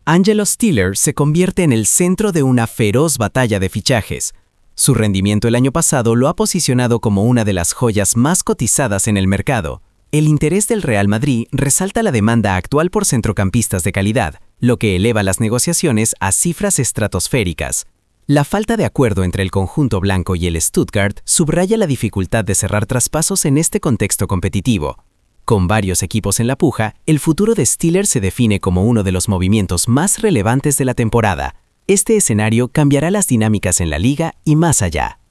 Angelo Steeler se convierte en el centro de una feroz batalla de fichajes. Su rendimiento el año pasado lo ha posicionado como una de las joyas más cotizadas en el mercado. El interés del Real Madrid resalta la demanda actual por centrocampistas de calidad, lo que eleva las negociaciones a cifras estratosféricas. La falta de acuerdo entre el conjunto blanco y el Stuttgart subraya la dificultad de cerrar traspasos en este contexto competitivo. Con varios equipos en la puja, el futuro de Steeler se define como uno de los movimientos más relevantes de la temporada. Este escenario cambiará las dinámicas en la liga y más allá.